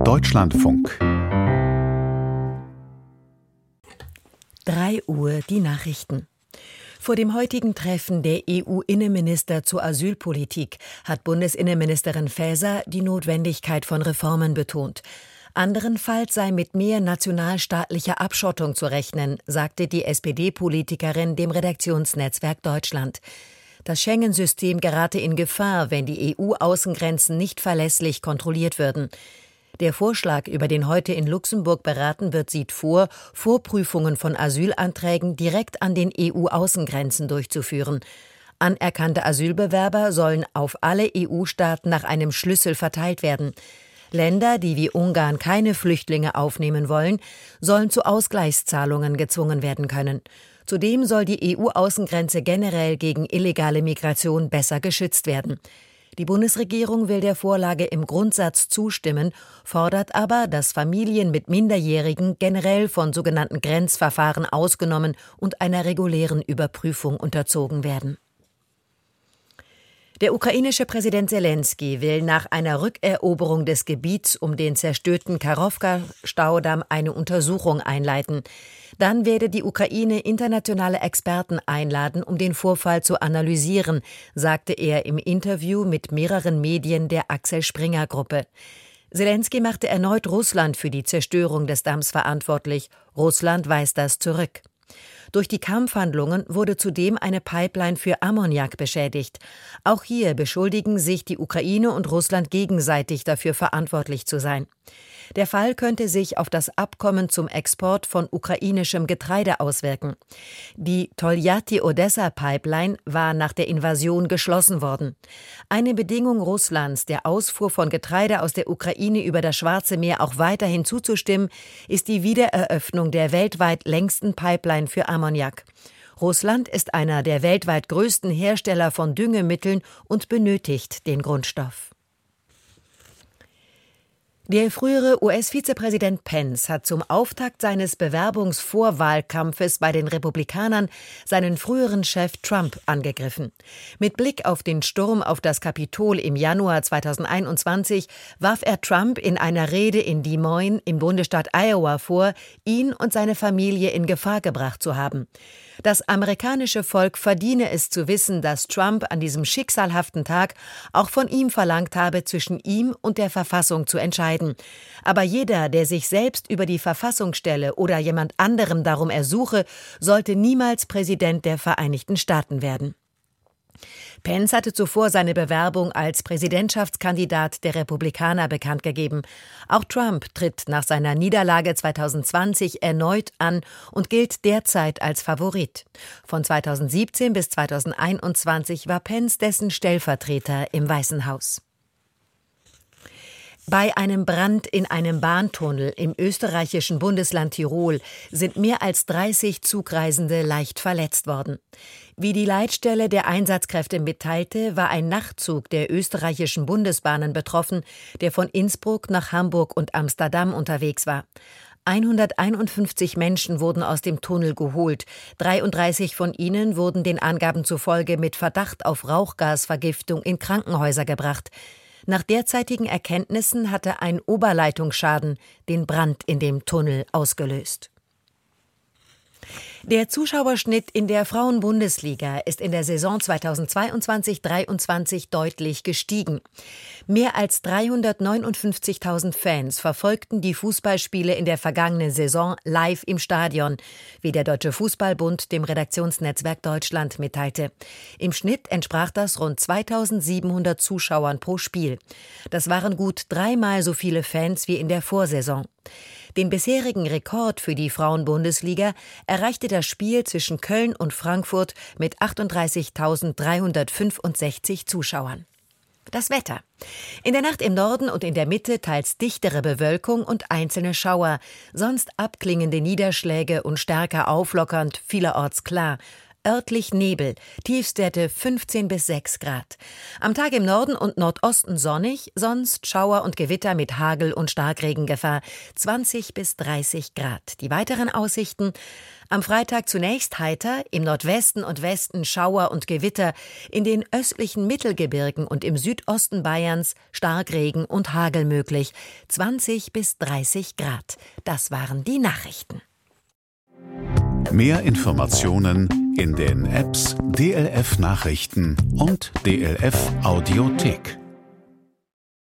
Deutschlandfunk. 3 Uhr die Nachrichten. Vor dem heutigen Treffen der EU-Innenminister zur Asylpolitik hat Bundesinnenministerin Faeser die Notwendigkeit von Reformen betont. Anderenfalls sei mit mehr nationalstaatlicher Abschottung zu rechnen, sagte die SPD-Politikerin dem Redaktionsnetzwerk Deutschland. Das Schengen-System gerate in Gefahr, wenn die EU-Außengrenzen nicht verlässlich kontrolliert würden. Der Vorschlag, über den heute in Luxemburg beraten wird, sieht vor, Vorprüfungen von Asylanträgen direkt an den EU-Außengrenzen durchzuführen. Anerkannte Asylbewerber sollen auf alle EU-Staaten nach einem Schlüssel verteilt werden. Länder, die wie Ungarn keine Flüchtlinge aufnehmen wollen, sollen zu Ausgleichszahlungen gezwungen werden können. Zudem soll die EU-Außengrenze generell gegen illegale Migration besser geschützt werden. Die Bundesregierung will der Vorlage im Grundsatz zustimmen, fordert aber, dass Familien mit Minderjährigen generell von sogenannten Grenzverfahren ausgenommen und einer regulären Überprüfung unterzogen werden. Der ukrainische Präsident Selenskyj will nach einer Rückeroberung des Gebiets um den zerstörten Kachowka-Staudamm eine Untersuchung einleiten. Dann werde die Ukraine internationale Experten einladen, um den Vorfall zu analysieren, sagte er im Interview mit mehreren Medien der Axel Springer Gruppe. Selenskyj machte erneut Russland für die Zerstörung des Damms verantwortlich. Russland weist das zurück. Durch die Kampfhandlungen wurde zudem eine Pipeline für Ammoniak beschädigt. Auch hier beschuldigen sich die Ukraine und Russland gegenseitig dafür verantwortlich zu sein. Der Fall könnte sich auf das Abkommen zum Export von ukrainischem Getreide auswirken. Die Toljatti-Odessa-Pipeline war nach der Invasion geschlossen worden. Eine Bedingung Russlands, der Ausfuhr von Getreide aus der Ukraine über das Schwarze Meer auch weiterhin zuzustimmen, ist die Wiedereröffnung der weltweit längsten Pipeline für Ammoniak. Russland ist einer der weltweit größten Hersteller von Düngemitteln und benötigt den Grundstoff. Der frühere US-Vizepräsident Pence hat zum Auftakt seines Bewerbungsvorwahlkampfes bei den Republikanern seinen früheren Chef Trump angegriffen. Mit Blick auf den Sturm auf das Kapitol im Januar 2021 warf er Trump in einer Rede in Des Moines im Bundesstaat Iowa vor, ihn und seine Familie in Gefahr gebracht zu haben. Das amerikanische Volk verdiene es zu wissen, dass Trump an diesem schicksalhaften Tag auch von ihm verlangt habe, zwischen ihm und der Verfassung zu entscheiden. Aber jeder, der sich selbst über die Verfassung stelle oder jemand anderem darum ersuche, sollte niemals Präsident der Vereinigten Staaten werden. Pence hatte zuvor seine Bewerbung als Präsidentschaftskandidat der Republikaner bekannt gegeben. Auch Trump tritt nach seiner Niederlage 2020 erneut an und gilt derzeit als Favorit. Von 2017 bis 2021 war Pence dessen Stellvertreter im Weißen Haus. Bei einem Brand in einem Bahntunnel im österreichischen Bundesland Tirol sind mehr als 30 Zugreisende leicht verletzt worden. Wie die Leitstelle der Einsatzkräfte mitteilte, war ein Nachtzug der österreichischen Bundesbahnen betroffen, der von Innsbruck nach Hamburg und Amsterdam unterwegs war. 151 Menschen wurden aus dem Tunnel geholt. 33 von ihnen wurden den Angaben zufolge mit Verdacht auf Rauchgasvergiftung in Krankenhäuser gebracht. Nach derzeitigen Erkenntnissen hatte ein Oberleitungsschaden den Brand in dem Tunnel ausgelöst. Der Zuschauerschnitt in der Frauen-Bundesliga ist in der Saison 2022/23 deutlich gestiegen. Mehr als 359.000 Fans verfolgten die Fußballspiele in der vergangenen Saison live im Stadion, wie der Deutsche Fußballbund dem Redaktionsnetzwerk Deutschland mitteilte. Im Schnitt entsprach das rund 2.700 Zuschauern pro Spiel. Das waren gut 3-mal so viele Fans wie in der Vorsaison. Den bisherigen Rekord für die Frauen-Bundesliga erreichte das Spiel zwischen Köln und Frankfurt mit 38.365 Zuschauern. Das Wetter. In der Nacht im Norden und in der Mitte teils dichtere Bewölkung und einzelne Schauer, sonst abklingende Niederschläge und stärker auflockernd, vielerorts klar. örtlich Nebel, Tiefstwerte 15 bis 6 Grad. Am Tag im Norden und Nordosten sonnig, sonst Schauer und Gewitter mit Hagel- und Starkregengefahr 20 bis 30 Grad. Die weiteren Aussichten: am Freitag zunächst heiter, im Nordwesten und Westen Schauer und Gewitter, in den östlichen Mittelgebirgen und im Südosten Bayerns Starkregen und Hagel möglich, 20 bis 30 Grad. Das waren die Nachrichten. Mehr Informationen in den Apps DLF Nachrichten und DLF Audiothek.